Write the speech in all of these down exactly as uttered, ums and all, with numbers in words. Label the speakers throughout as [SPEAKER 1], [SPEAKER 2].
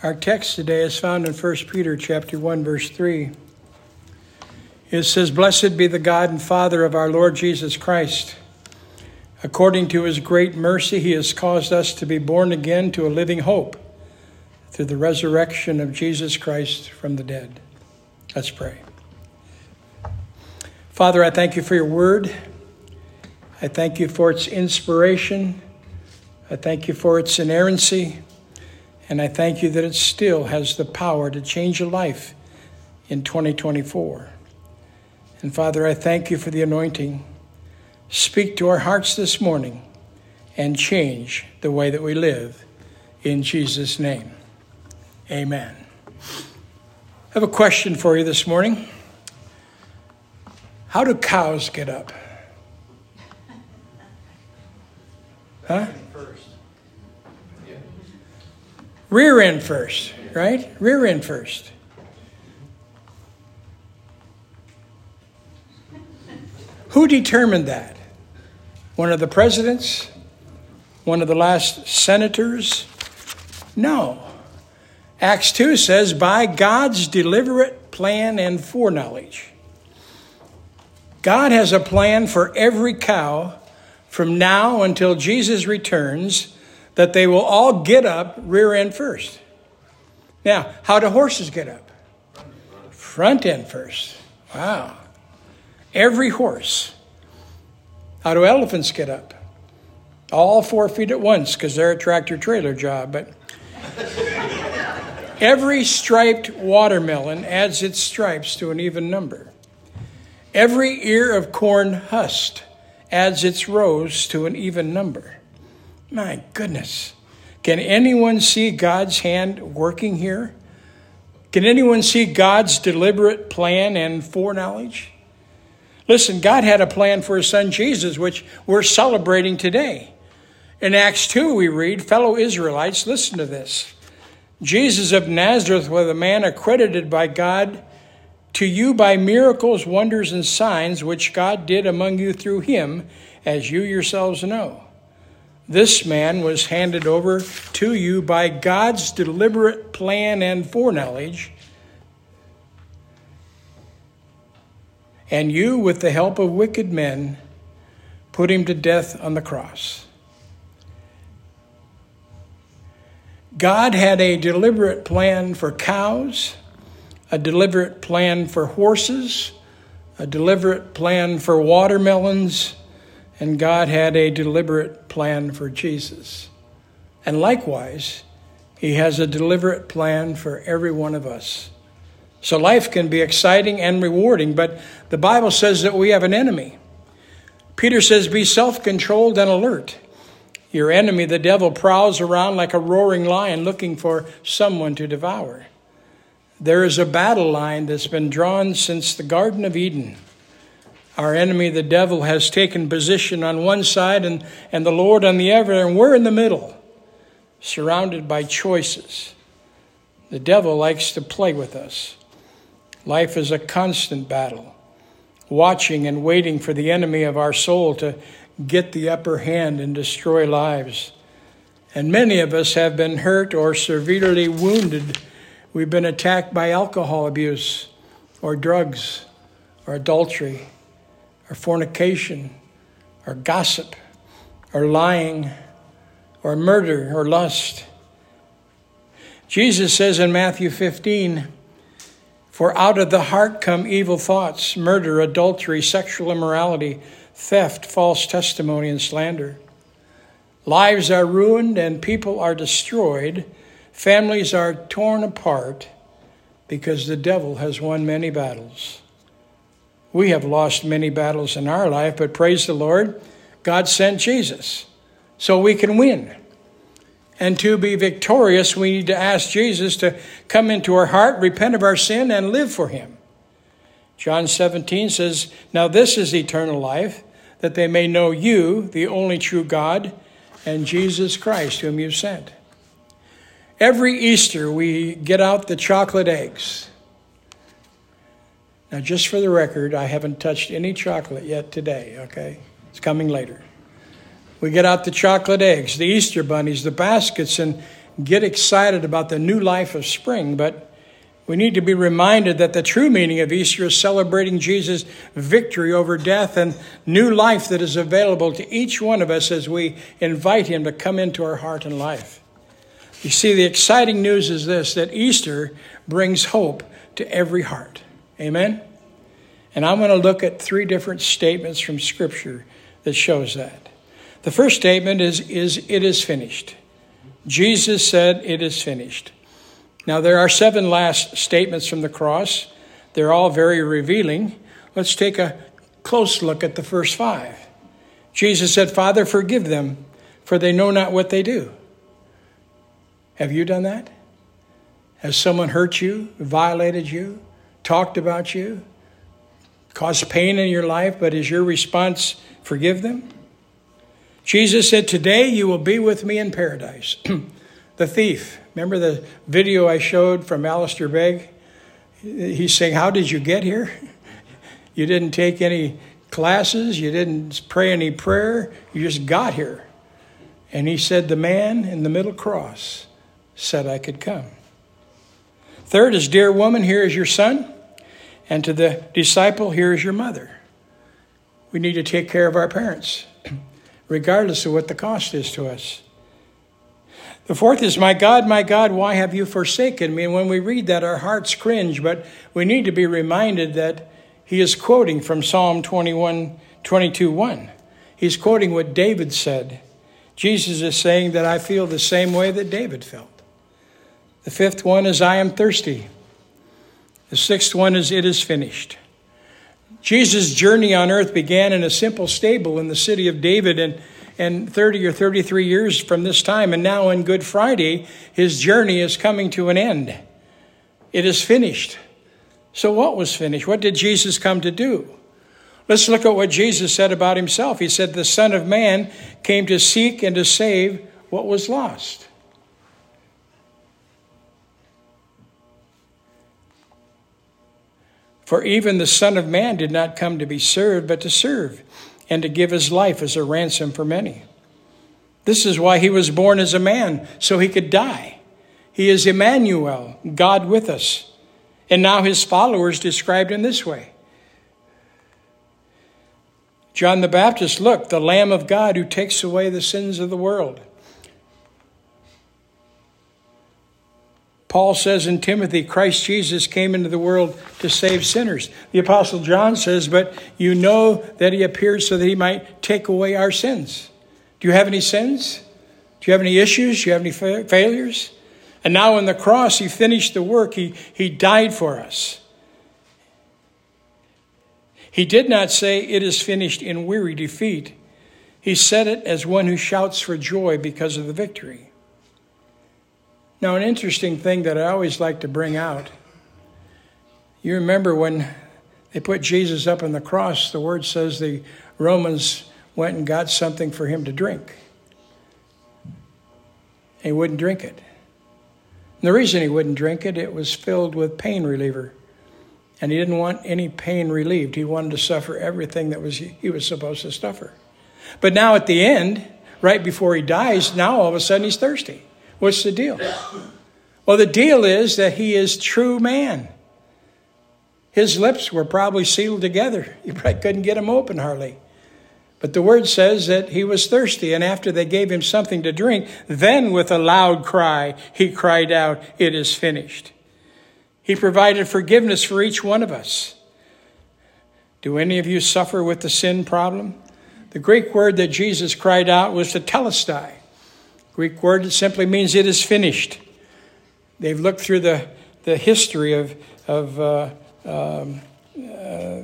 [SPEAKER 1] Our text today is found in First Peter chapter one, verse three. It says, "Blessed be the God and Father of our Lord Jesus Christ. According to his great mercy, he has caused us to be born again to a living hope through the resurrection of Jesus Christ from the dead." Let's pray. Father, I thank you for your word. I thank you for its inspiration. I thank you for its inerrancy. And I thank you that it still has the power to change a life in twenty twenty-four. And Father, I thank you for the anointing. Speak to our hearts this morning and change the way that we live. In Jesus' name, amen. I have a question for you this morning. How do cows get up? Huh? Rear end first, right? Rear end first. Who determined that? One of the presidents? One of the last senators? No. Acts two says, by God's deliberate plan and foreknowledge. God has a plan for every cow from now until Jesus returns, that they will all get up rear end first. Now, how do horses get up? Front end first. Wow. Every horse. How do elephants get up? All four feet at once, because they're a tractor trailer job. But every striped watermelon adds its stripes to an even number. Every ear of corn husked adds its rows to an even number. My goodness. Can anyone see God's hand working here? Can anyone see God's deliberate plan and foreknowledge? Listen, God had a plan for his son Jesus, which we're celebrating today. In Acts two, we read, fellow Israelites, listen to this. Jesus of Nazareth was a man accredited by God to you by miracles, wonders, and signs, which God did among you through him, as you yourselves know. This man was handed over to you by God's deliberate plan and foreknowledge, and you, with the help of wicked men, put him to death on the cross. God had a deliberate plan for cows, a deliberate plan for horses, a deliberate plan for watermelons, and God had a deliberate plan for Jesus. And likewise, he has a deliberate plan for every one of us. So life can be exciting and rewarding, but the Bible says that we have an enemy. Peter says, be self-controlled and alert. Your enemy, the devil, prowls around like a roaring lion looking for someone to devour. There is a battle line that's been drawn since the Garden of Eden. Our enemy, the devil, has taken position on one side and, and the Lord on the other, and we're in the middle, surrounded by choices. The devil likes to play with us. Life is a constant battle, watching and waiting for the enemy of our soul to get the upper hand and destroy lives. And many of us have been hurt or severely wounded. We've been attacked by alcohol abuse or drugs or adultery or fornication or gossip or lying or murder or lust. Jesus says in Matthew fifteen, for out of the heart come evil thoughts, murder, adultery, sexual immorality, theft, false testimony, and slander. Lives are ruined and people are destroyed. Families are torn apart because the devil has won many battles. We have lost many battles in our life, but praise the Lord, God sent Jesus so we can win. And to be victorious, we need to ask Jesus to come into our heart, repent of our sin, and live for him. John seventeen says, now this is eternal life, that they may know you, the only true God, and Jesus Christ, whom you sent. Every Easter, we get out the chocolate eggs. Now, just for the record, I haven't touched any chocolate yet today, okay? It's coming later. We get out the chocolate eggs, the Easter bunnies, the baskets, and get excited about the new life of spring, but we need to be reminded that the true meaning of Easter is celebrating Jesus' victory over death and new life that is available to each one of us as we invite him to come into our heart and life. You see, the exciting news is this, that Easter brings hope to every heart. Amen? And I'm going to look at three different statements from Scripture that shows that. The first statement is, is it is finished. Jesus said it is finished. Now, there are seven last statements from the cross. They're all very revealing. Let's take a close look at the first five. Jesus said, Father, forgive them, for they know not what they do. Have you done that? Has someone hurt you, violated you, talked about you, caused pain in your life, but is your response, forgive them? Jesus said, today you will be with me in paradise. The thief, remember the video I showed from Alistair Begg? He's saying, how did you get here? You didn't take any classes. You didn't pray any prayer. You just got here. And he said, the man in the middle cross said I could come. Third is, dear woman, here is your son. And to the disciple, here is your mother. We need to take care of our parents, regardless of what the cost is to us. The fourth is, my God, my God, why have you forsaken me? And when we read that, our hearts cringe, but we need to be reminded that he is quoting from Psalm twenty-one, twenty-two, one. He's quoting what David said. Jesus is saying that I feel the same way that David felt. The fifth one is, I am thirsty. The sixth one is, it is finished. Jesus' journey on earth began in a simple stable in the city of David, and, and thirty or thirty-three years from this time, and now on Good Friday, his journey is coming to an end. It is finished. So what was finished? What did Jesus come to do? Let's look at what Jesus said about himself. He said, the Son of Man came to seek and to save what was lost. For even the Son of Man did not come to be served, but to serve, and to give his life as a ransom for many. This is why he was born as a man, so he could die. He is Emmanuel, God with us. And now his followers described him this way. John the Baptist, look, the Lamb of God who takes away the sins of the world. Paul says in Timothy, Christ Jesus came into the world to save sinners. The Apostle John says, but you know that he appeared so that he might take away our sins. Do you have any sins? Do you have any issues? Do you have any fa- failures? And now on the cross, he finished the work. He, he died for us. He did not say it is finished in weary defeat. He said it as one who shouts for joy because of the victory. Now, an interesting thing that I always like to bring out, you remember when they put Jesus up on the cross, the word says the Romans went and got something for him to drink. He wouldn't drink it. And the reason he wouldn't drink it, it was filled with pain reliever. And he didn't want any pain relieved. He wanted to suffer everything that was he was supposed to suffer. But now at the end, right before he dies, now all of a sudden he's thirsty. What's the deal? Well, the deal is that he is true man. His lips were probably sealed together. You probably couldn't get them open hardly. But the word says that he was thirsty, and after they gave him something to drink, then with a loud cry, he cried out, it is finished. He provided forgiveness for each one of us. Do any of you suffer with the sin problem? The Greek word that Jesus cried out was tetelestai. Greek word that simply means it is finished. They've looked through the, the history of, of uh, um, uh,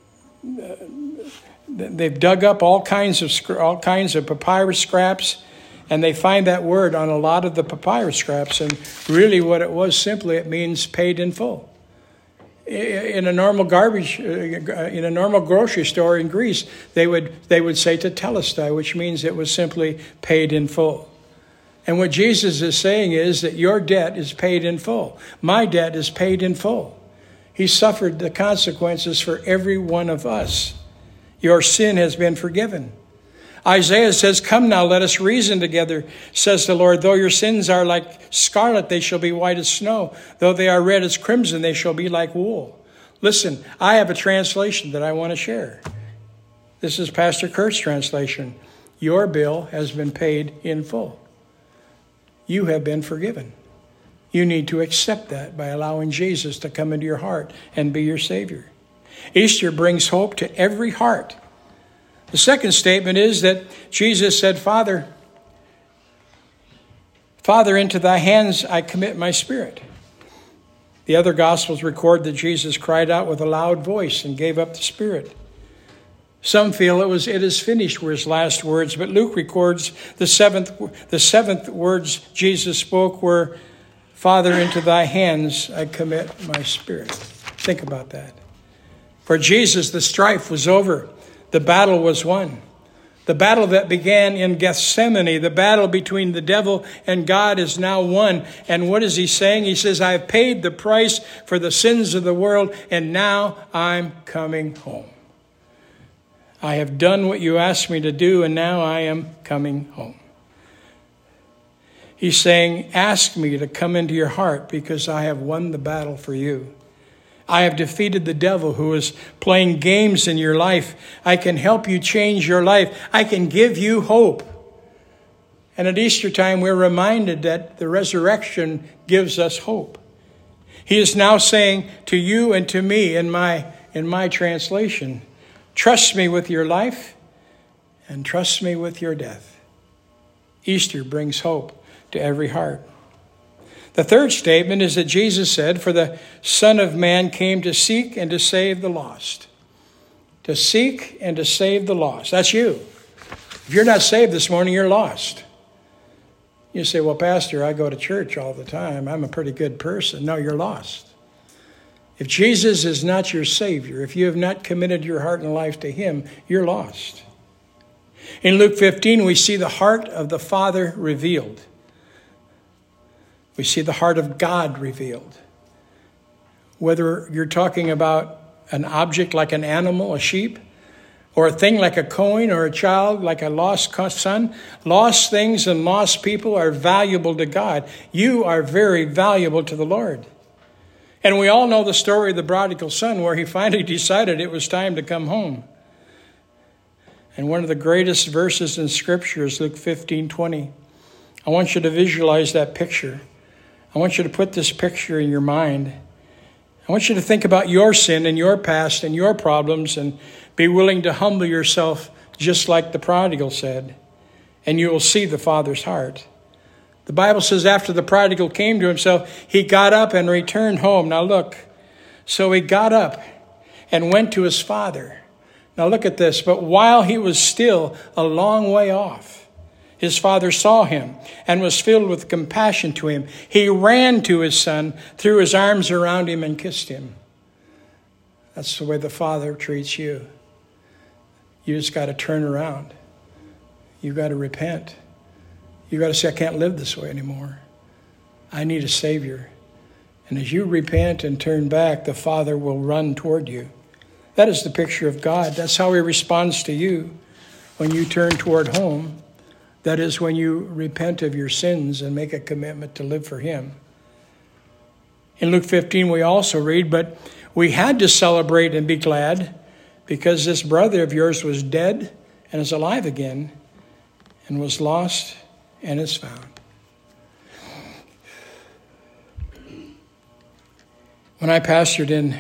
[SPEAKER 1] they've dug up all kinds of all kinds of papyrus scraps, and they find that word on a lot of the papyrus scraps. And really what it was, simply, it means paid in full. In a normal garbage, in a normal grocery store in Greece, they would they would say tetelestai, which means it was simply paid in full. And what Jesus is saying is that your debt is paid in full. My debt is paid in full. He suffered the consequences for every one of us. Your sin has been forgiven. Isaiah says, come now, let us reason together, says the Lord. Though your sins are like scarlet, they shall be white as snow. Though they are red as crimson, they shall be like wool. Listen, I have a translation that I want to share. This is Pastor Kurt's translation. Your bill has been paid in full. You have been forgiven. You need to accept that by allowing Jesus to come into your heart and be your Savior. Easter brings hope to every heart. The second statement is that Jesus said, Father, Father, into thy hands I commit my spirit. The other Gospels record that Jesus cried out with a loud voice and gave up the spirit. Some feel it was, it is finished were his last words, but Luke records the seventh, the seventh words Jesus spoke were, Father, into thy hands I commit my spirit. Think about that. For Jesus, the strife was over. The battle was won. The battle that began in Gethsemane, the battle between the devil and God, is now won. And what is he saying? He says, I have paid the price for the sins of the world, and now I'm coming home. I have done what you asked me to do, and now I am coming home. He's saying, ask me to come into your heart because I have won the battle for you. I have defeated the devil who is playing games in your life. I can help you change your life. I can give you hope. And at Easter time, we're reminded that the resurrection gives us hope. He is now saying to you and to me in my, in my translation, trust me with your life and trust me with your death. Easter brings hope to every heart. The third statement is that Jesus said, for the Son of Man came to seek and to save the lost. To seek and to save the lost. That's you. If you're not saved this morning, you're lost. You say, well, Pastor, I go to church all the time. I'm a pretty good person. No, you're lost. If Jesus is not your Savior, if you have not committed your heart and life to him, you're lost. In Luke fifteen, we see the heart of the Father revealed. We see the heart of God revealed. Whether you're talking about an object like an animal, a sheep, or a thing like a coin, or a child like a lost son, lost things and lost people are valuable to God. You are very valuable to the Lord. And we all know the story of the prodigal son, where he finally decided it was time to come home. And one of the greatest verses in Scripture is Luke fifteen twenty. I want you to visualize that picture. I want you to put this picture in your mind. I want you to think about your sin and your past and your problems and be willing to humble yourself just like the prodigal said. And you will see the Father's heart. The Bible says after the prodigal came to himself, he got up and returned home. Now look, so he got up and went to his father. Now look at this. But while he was still a long way off, his father saw him and was filled with compassion to him. He ran to his son, threw his arms around him and kissed him. That's the way the Father treats you. You just got to turn around. You got to repent. You got to say, I can't live this way anymore. I need a Savior. And as you repent and turn back, the Father will run toward you. That is the picture of God. That's how he responds to you when you turn toward home. That is when you repent of your sins and make a commitment to live for him. In Luke fifteen, we also read, but we had to celebrate and be glad because this brother of yours was dead and is alive again and was lost and is found. When I pastored in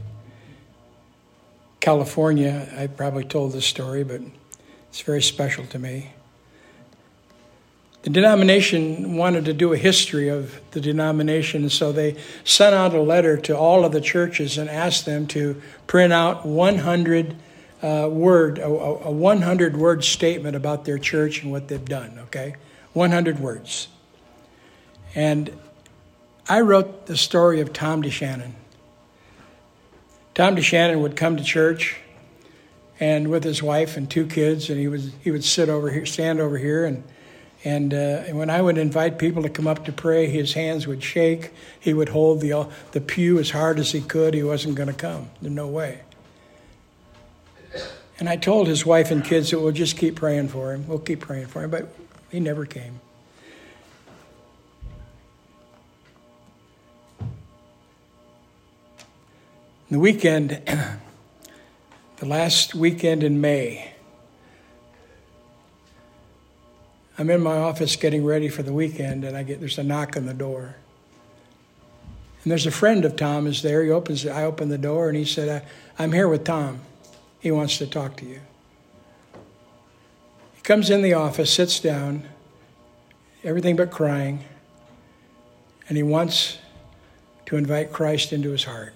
[SPEAKER 1] California, I probably told this story, but it's very special to me. The denomination wanted to do a history of the denomination, so they sent out a letter to all of the churches and asked them to print out one hundred uh, word, a, a one hundred word statement about their church and what they've done, okay? one hundred words. And I wrote the story of Tom DeShannon. Tom DeShannon would come to church and with his wife and two kids, and he would he would sit over here, stand over here, and And, uh, and when I would invite people to come up to pray, his hands would shake. He would hold the the pew as hard as he could. He wasn't going to come. There's no way. And I told his wife and kids that we'll just keep praying for him. We'll keep praying for him, but he never came. The weekend, the last weekend in May, I'm in my office getting ready for the weekend, and I get there's a knock on the door. And there's a friend of Tom is there. He opens. I open the door, and he said, I, I'm here with Tom. He wants to talk to you. He comes in the office, sits down, everything but crying, and he wants to invite Christ into his heart.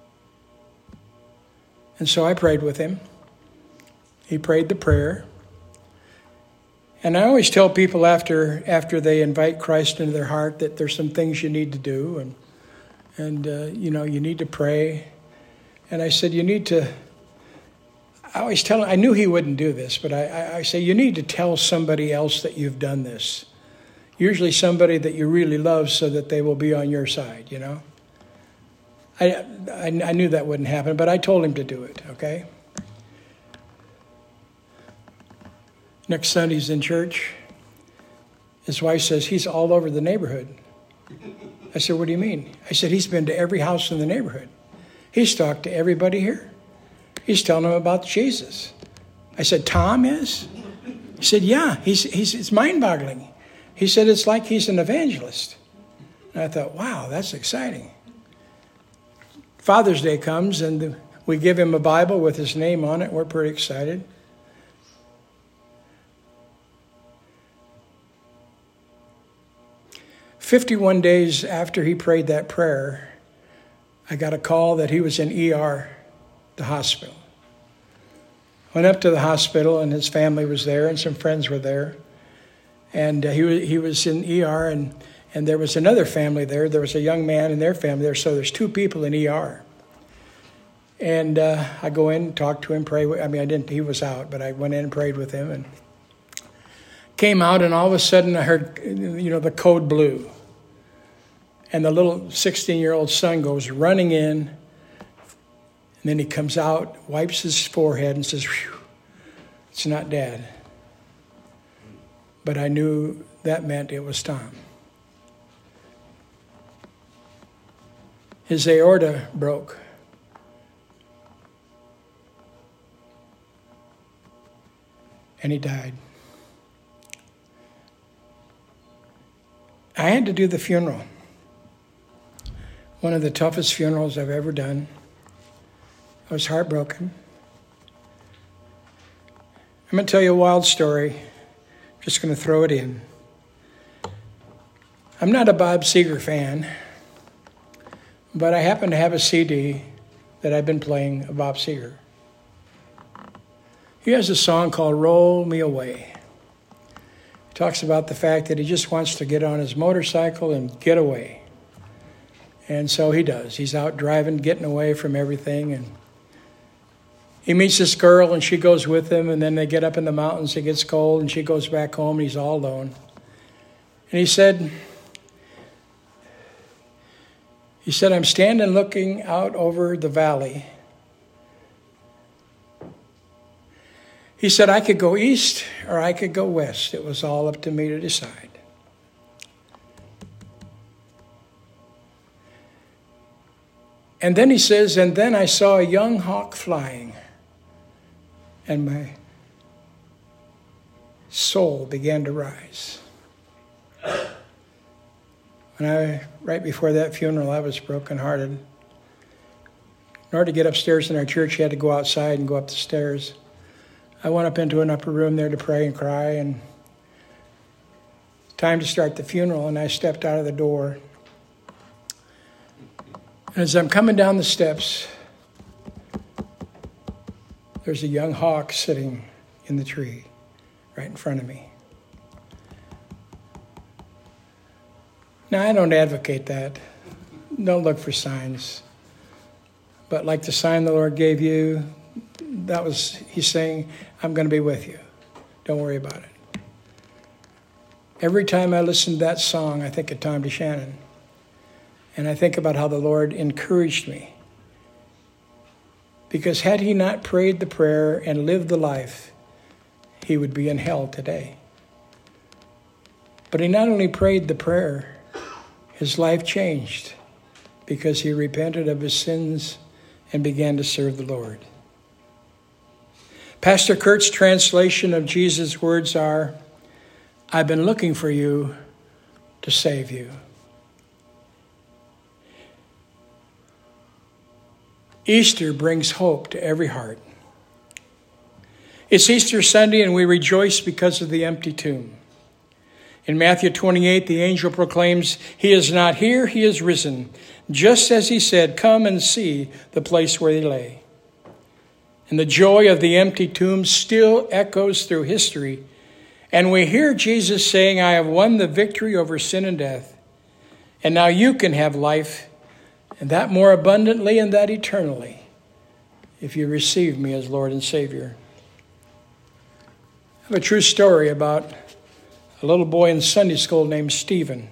[SPEAKER 1] And so I prayed with him. He prayed the prayer. And I always tell people after after they invite Christ into their heart that there's some things you need to do. And, and uh, you know, you need to pray. And I said, you need to, I always tell him, I knew he wouldn't do this, but I, I, I say, you need to tell somebody else that you've done this. Usually somebody that you really love so that they will be on your side, you know. I, I, I knew that wouldn't happen, but I told him to do it, okay? Next Sunday he's in church. His wife says, he's all over the neighborhood. I said, what do you mean? I said, he's been to every house in the neighborhood. He's talked to everybody here. He's telling them about Jesus. I said, Tom is? He said, yeah, he's, he's, it's mind-boggling. He said, it's like he's an evangelist. And I thought, wow, that's exciting. Father's Day comes, and we give him a Bible with his name on it. We're pretty excited. fifty-one days after he prayed that prayer, I got a call that he was in E R, the hospital. Went up to the hospital, and his family was there, and some friends were there. And uh, he, was, he was in E R, and, and there was another family there. There was a young man and their family there, so there's two people in E R. And uh, I go in, talk to him, pray. I mean, I didn't. He was out, but I went in and prayed with him, and came out, and all of a sudden I heard, you know, the code blue. And the little sixteen-year-old son goes running in, and then he comes out, wipes his forehead, and says, "Phew, it's not Dad." But I knew that meant it was Tom. His aorta broke. And he died. I had to do the funeral. One of the toughest funerals I've ever done. I was heartbroken. I'm going to tell you a wild story. Just going to throw it in. I'm not a Bob Seger fan, but I happen to have a C D that I've been playing of Bob Seger. He has a song called Roll Me Away. He talks about the fact that he just wants to get on his motorcycle and get away. And so he does. He's out driving, getting away from everything. And he meets this girl, and she goes with him. And then they get up in the mountains. It gets cold, and she goes back home, and he's all alone. And he said, he said, I'm standing looking out over the valley. He said, I could go east or I could go west. It was all up to me to decide. And then he says, and then I saw a young hawk flying, and my soul began to rise. When I, right before that funeral, I was brokenhearted. In order to get upstairs in our church, you had to go outside and go up the stairs. I went up into an upper room there to pray and cry, and time to start the funeral, and I stepped out of the door. And as I'm coming down the steps, there's a young hawk sitting in the tree right in front of me. Now, I don't advocate that. Don't look for signs. But like the sign the Lord gave you, that was, he's saying, I'm going to be with you. Don't worry about it. Every time I listen to that song, I think of Tom DeShannon. And I think about how the Lord encouraged me Because had he not prayed the prayer and lived the life, he would be in hell today. But he not only prayed the prayer, his life changed because he repented of his sins and began to serve the Lord. Pastor Kurt's translation of Jesus' words are, I've been looking for you to save you. Easter brings hope to every heart. It's Easter Sunday and we rejoice because of the empty tomb. In Matthew twenty-eight, the angel proclaims, he is not here, he is risen. Just as he said, come and see the place where he lay. And the joy of the empty tomb still echoes through history. And we hear Jesus saying, I have won the victory over sin and death. And now you can have life, and that more abundantly and that eternally, if you receive me as Lord and Savior. I have a true story about a little boy in Sunday school named Stephen.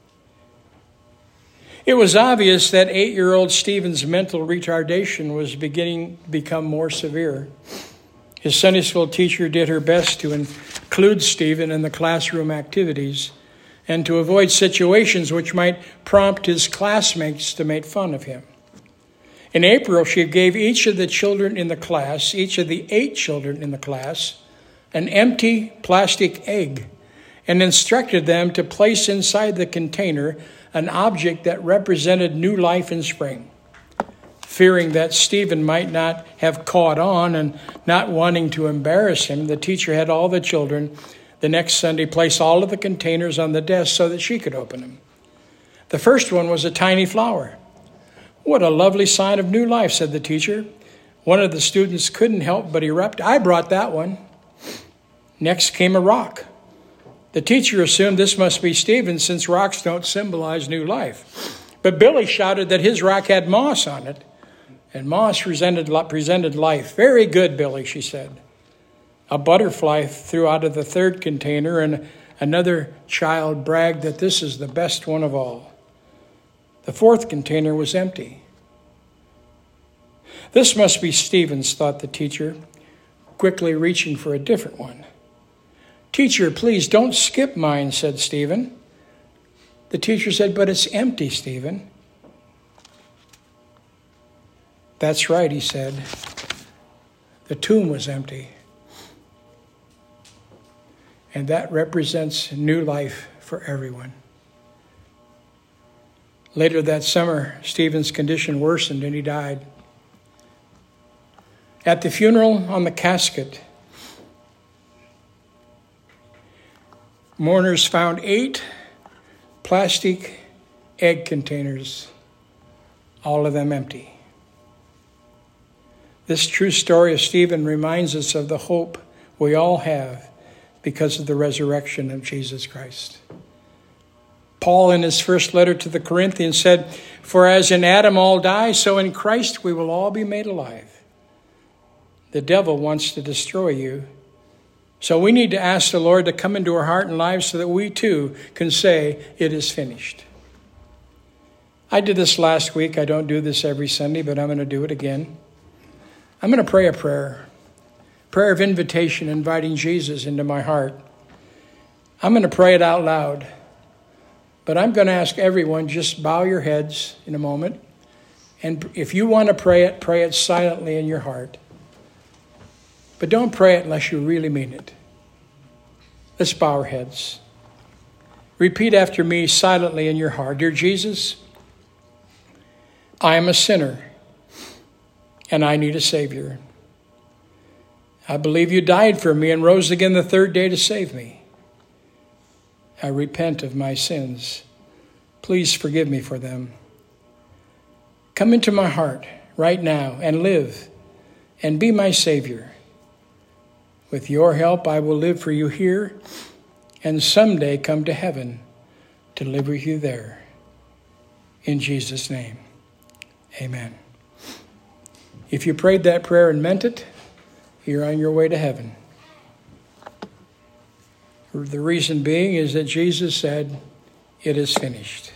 [SPEAKER 1] It was obvious that eight-year-old Stephen's mental retardation was beginning to become more severe. His Sunday school teacher did her best to include Stephen in the classroom activities and to avoid situations which might prompt his classmates to make fun of him. In April, she gave each of the children in the class, each of the eight children in the class, an empty plastic egg and instructed them to place inside the container an object that represented new life in spring. Fearing that Stephen might not have caught on and not wanting to embarrass him, the teacher had all the children the next Sunday place all of the containers on the desk so that she could open them. The first one was a tiny flower. What a lovely sign of new life, said the teacher. One of the students couldn't help but erupt. I brought that one. Next came a rock. The teacher assumed this must be Stephen since rocks don't symbolize new life. But Billy shouted that his rock had moss on it, and moss presented, presented life. Very good, Billy, she said. A butterfly flew out of the third container, and another child bragged that this is the best one of all. The fourth container was empty. This must be Stephen's, thought the teacher, quickly reaching for a different one. Teacher, please don't skip mine, said Stephen. The teacher said, but it's empty, Stephen. That's right, he said. The tomb was empty. And that represents new life for everyone. Later that summer, Stephen's condition worsened and he died. At the funeral, on the casket, mourners found eight plastic egg containers, all of them empty. This true story of Stephen reminds us of the hope we all have because of the resurrection of Jesus Christ. Paul, in his first letter to the Corinthians, said, for as in Adam all die, so in Christ we will all be made alive. The devil wants to destroy you. So we need to ask the Lord to come into our heart and lives so that we too can say, it is finished. I did this last week. I don't do this every Sunday, but I'm going to do it again. I'm going to pray a prayer, prayer of invitation, inviting Jesus into my heart. I'm going to pray it out loud, but I'm going to ask everyone, just bow your heads in a moment. And if you want to pray it, pray it silently in your heart. But don't pray it unless you really mean it. Let's bow our heads. Repeat after me silently in your heart. Dear Jesus, I am a sinner and I need a Savior. I believe you died for me and rose again the third day to save me. I repent of my sins. Please forgive me for them. Come into my heart right now and live and be my Savior. With your help, I will live for you here and someday come to heaven to live with you there. In Jesus' name, amen. If you prayed that prayer and meant it, you're on your way to heaven. The reason being is that Jesus said, it is finished.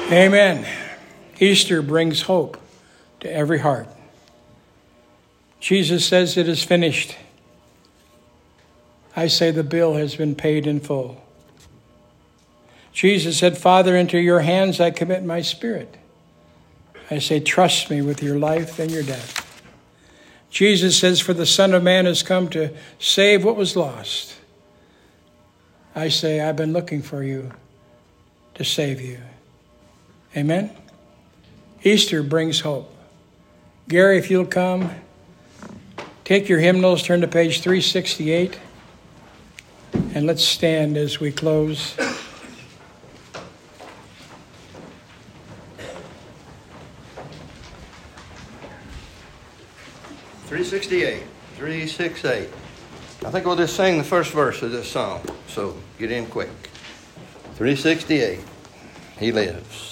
[SPEAKER 1] Amen. Easter brings hope to every heart. Jesus says it is finished. I say the bill has been paid in full. Jesus said, Father, into your hands I commit my spirit. I say, trust me with your life and your death. Jesus says, for the Son of Man has come to save what was lost. I say, I've been looking for you to save you. Amen. Easter brings hope. Gary, if you'll come, take your hymnals, turn to page three sixty-eight, and let's stand as we close.
[SPEAKER 2] three sixty-eight, three sixty-eight. I think we'll just sing the first verse of this song, so get in quick. three sixty-eight, He lives.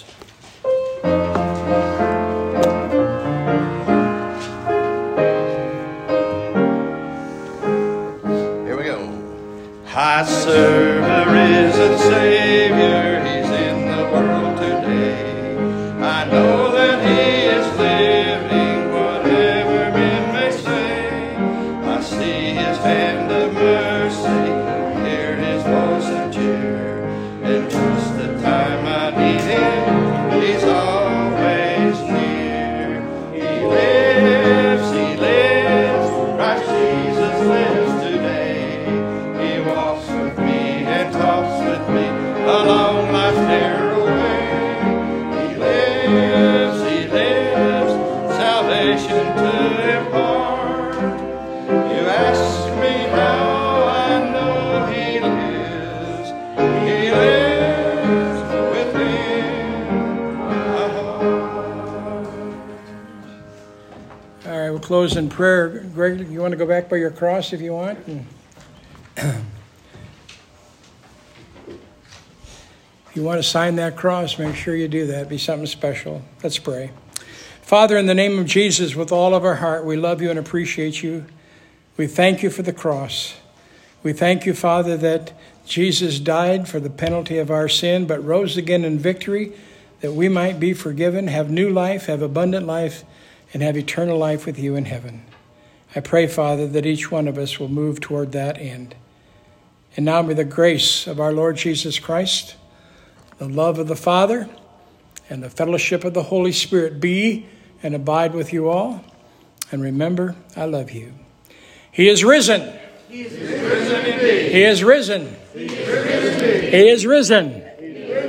[SPEAKER 2] Here we go. I serve a risen Savior, He's in the world today. I know that He is living, whatever men may say. I see His hand of mercy, hear His voice of cheer, and just the time I need Him, He's always near. He lives, He lives, Christ Jesus lives today. He walks with me and talks with me along life's narrow way. He lives, He lives, salvation to impart. You ask me how I know He lives. He lives within my heart.
[SPEAKER 1] All right, we'll close in prayer. Greg, you want to go back by your cross if you want? And if you want to sign that cross, make sure you do that. It'd be something special. Let's pray. Father, in the name of Jesus, with all of our heart, we love you and appreciate you. We thank you for the cross. We thank you, Father, that Jesus died for the penalty of our sin, but rose again in victory, that we might be forgiven, have new life, have abundant life, and have eternal life with you in heaven. I pray, Father, that each one of us will move toward that end. And now may the grace of our Lord Jesus Christ, the love of the Father, and the fellowship of the Holy Spirit be and abide with you all. And remember, I love you. He is risen.
[SPEAKER 2] He is risen indeed.
[SPEAKER 1] He is risen.
[SPEAKER 2] He is risen indeed.
[SPEAKER 1] He is risen.